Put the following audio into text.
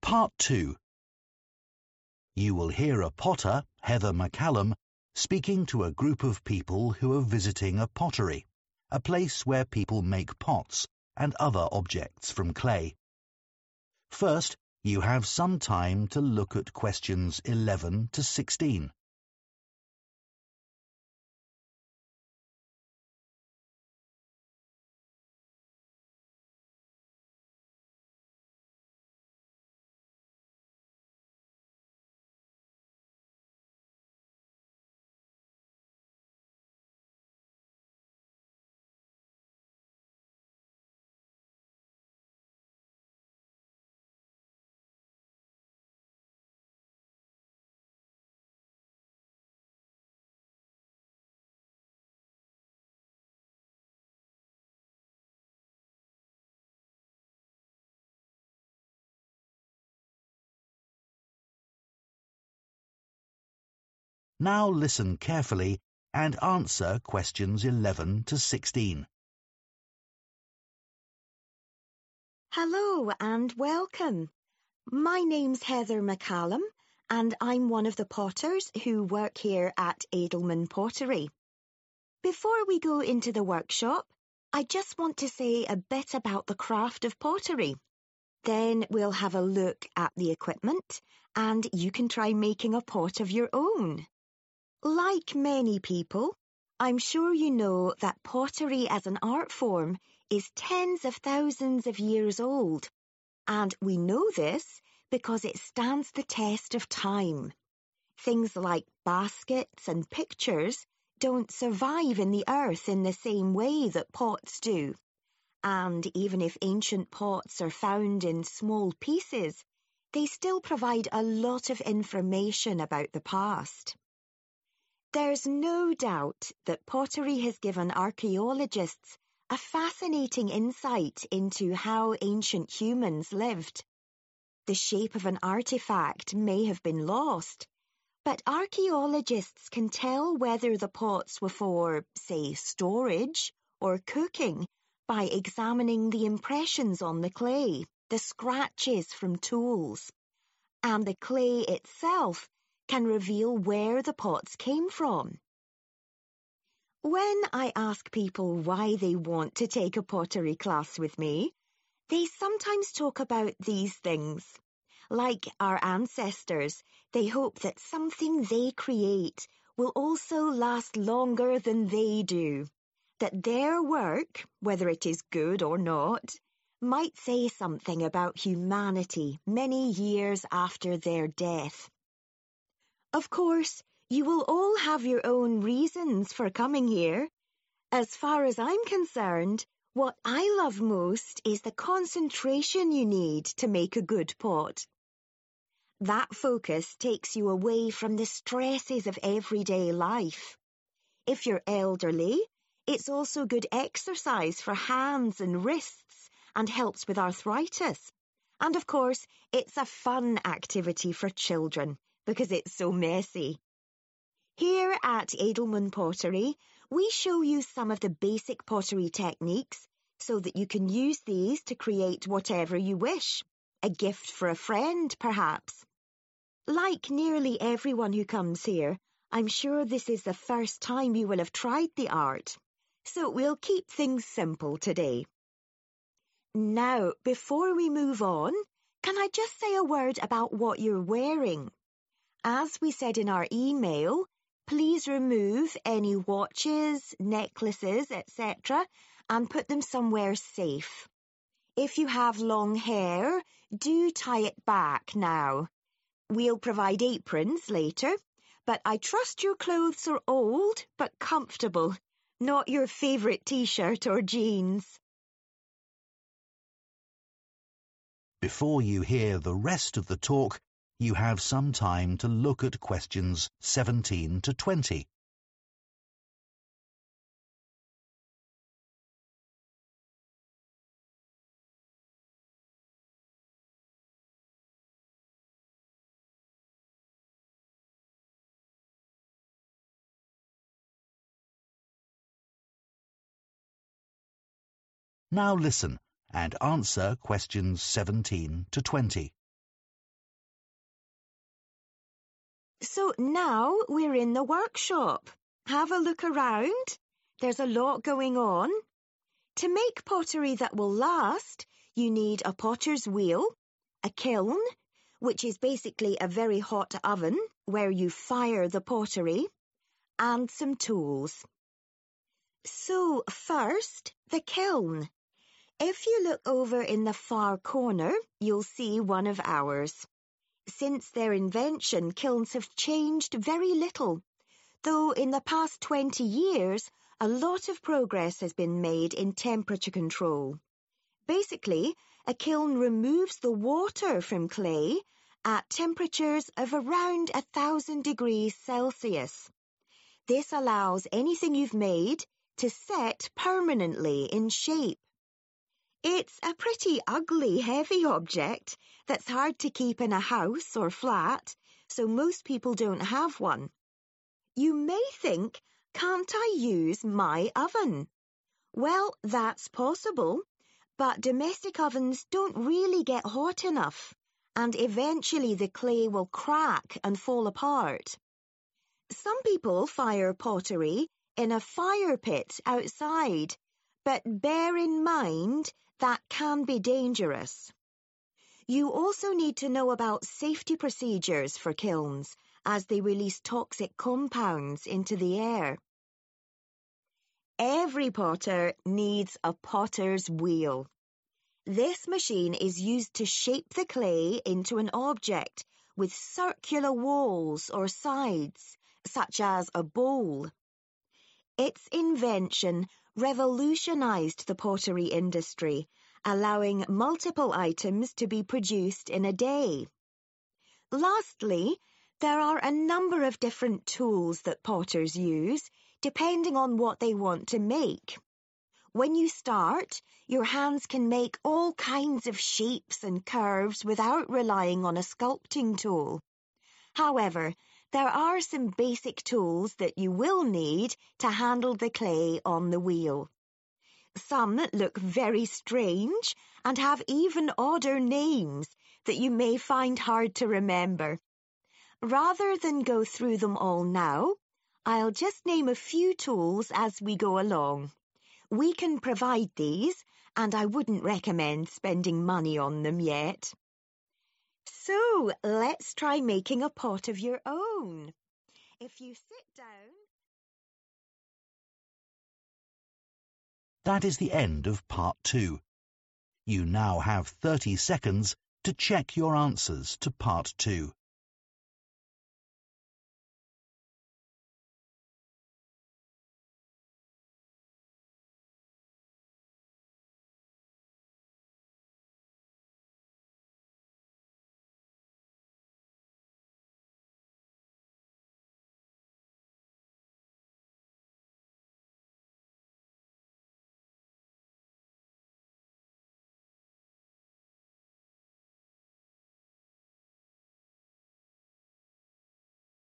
Part 2. You will hear a potter, Heather McCallum, speaking to a group of people who are visiting a pottery, a place where people make pots and other objects from clay. First, you have some time to look at questions 11 to 16. Now listen carefully and answer questions 11 to 16. Hello and welcome. My name's Heather McCallum and I'm one of the potters who work here at Edelman Pottery. Before we go into the workshop, I just want to say a bit about the craft of pottery. Then we'll have a look at the equipment and you can try making a pot of your own. Like many people, I'm sure you know that pottery as an art form is tens of thousands of years old. And we know this because it stands the test of time. Things like baskets and pictures don't survive in the earth in the same way that pots do. And even if ancient pots are found in small pieces, they still provide a lot of information about the past. There's no doubt that pottery has given archaeologists a fascinating insight into how ancient humans lived. The shape of an artifact may have been lost, but archaeologists can tell whether the pots were for, say, storage or cooking by examining the impressions on the clay, the scratches from tools, and the clay itself can reveal where the pots came from. When I ask people why they want to take a pottery class with me, they sometimes talk about these things. Like our ancestors, they hope that something they create will also last longer than they do, that their work, whether it is good or not, might say something about humanity many years after their death. Of course, you will all have your own reasons for coming here. As far as I'm concerned, what I love most is the concentration you need to make a good pot. That focus takes you away from the stresses of everyday life. If you're elderly, it's also good exercise for hands and wrists and helps with arthritis. And of course, it's a fun activity for children because it's so messy. Here at Edelman Pottery, we show you some of the basic pottery techniques so that you can use these to create whatever you wish. A gift for a friend, perhaps. Like nearly everyone who comes here, I'm sure this is the first time you will have tried the art. So we'll keep things simple today. Now, before we move on, can I just say a word about what you're wearing? As we said in our email, please remove any watches, necklaces, etc. and put them somewhere safe. If you have long hair, do tie it back now. We'll provide aprons later, but I trust your clothes are old but comfortable, not your favourite t-shirt or jeans. Before you hear the rest of the talk, you have some time to look at questions 17 to 20. Now listen and answer questions 17 to 20. So now we're in the workshop. Have a look around. There's a lot going on. To make pottery that will last, you need a potter's wheel, a kiln, which is basically a very hot oven where you fire the pottery, and some tools. So first, the kiln. If you look over in the far corner, you'll see one of ours. Since their invention, kilns have changed very little, though in the past 20 years, a lot of progress has been made in temperature control. Basically, a kiln removes the water from clay at temperatures of around 1,000 degrees Celsius. This allows anything you've made to set permanently in shape. It's a pretty ugly, heavy object that's hard to keep in a house or flat, so most people don't have one. You may think, can't I use my oven? Well, that's possible, but domestic ovens don't really get hot enough, and eventually the clay will crack and fall apart. Some people fire pottery in a fire pit outside, but bear in mind that can be dangerous. You also need to know about safety procedures for kilns, as they release toxic compounds into the air. Every potter needs a potter's wheel. This machine is used to shape the clay into an object with circular walls or sides, such as a bowl. Its invention revolutionized the pottery industry, allowing multiple items to be produced in a day. Lastly, there are a number of different tools that potters use, depending on what they want to make. When you start, your hands can make all kinds of shapes and curves without relying on a sculpting tool. However, there are some basic tools that you will need to handle the clay on the wheel. Some look very strange and have even odder names that you may find hard to remember. Rather than go through them all now, I'll just name a few tools as we go along. We can provide these, and I wouldn't recommend spending money on them yet. So, let's try making a pot of your own. If you sit down... That is the end of part 2. You now have 30 seconds to check your answers to part 2.